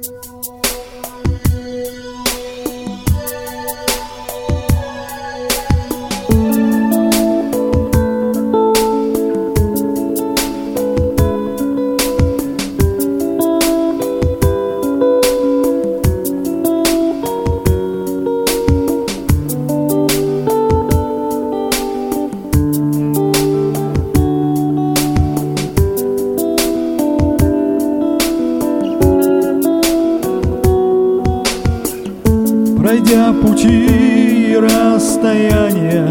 Пройдя пути и расстояния,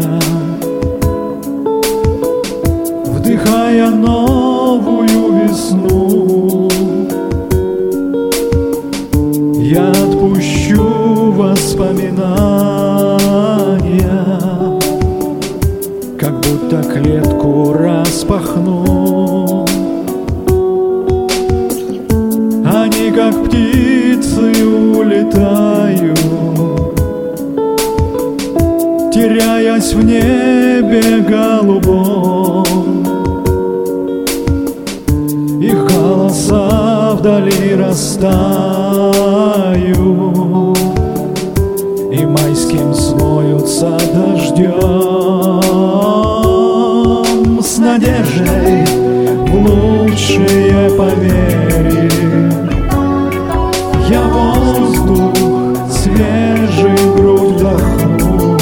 вдыхая новую весну, я отпущу воспоминания, как будто клетку распахну. Они, как птицы, улетают, теряясь в небе голубом. Их голоса вдали растают, и майским смоются дождем. С надеждой в лучшее поверь, я воздух свежий в грудь вдохну.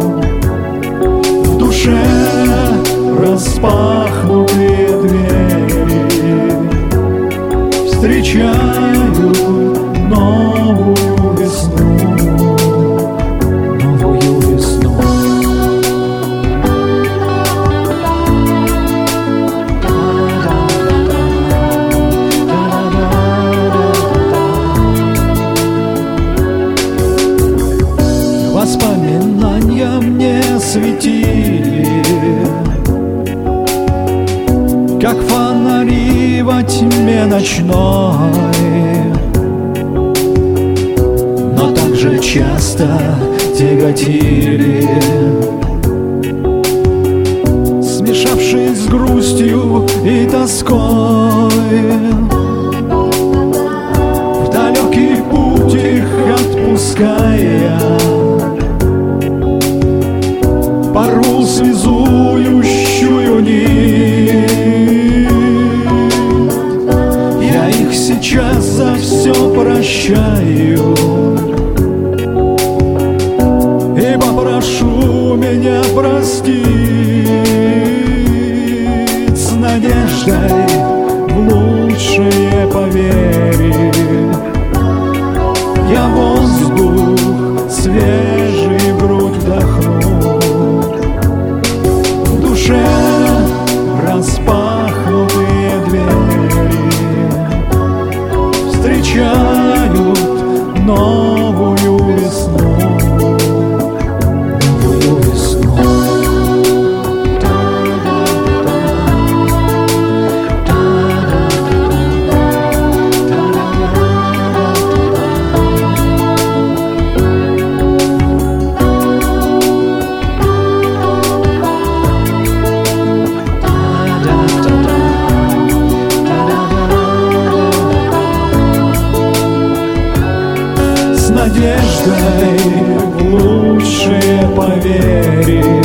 В душе распахнутые двери встречают новую весну, новую весну. Воспоминания мне светили, как фонари во тьме ночной, но так же часто тяготили, смешавшись с грустью и тоской. В далекий путь их отпуская, порву связующую нить. Я их сейчас за все прощаю и попрошу меня простить. С надеждой в лучшее поверь, я воздух свежий в грудь вдохну. В душе распахнутые двери встречают новую весну, новую весну. С надеждой в лучшее поверь,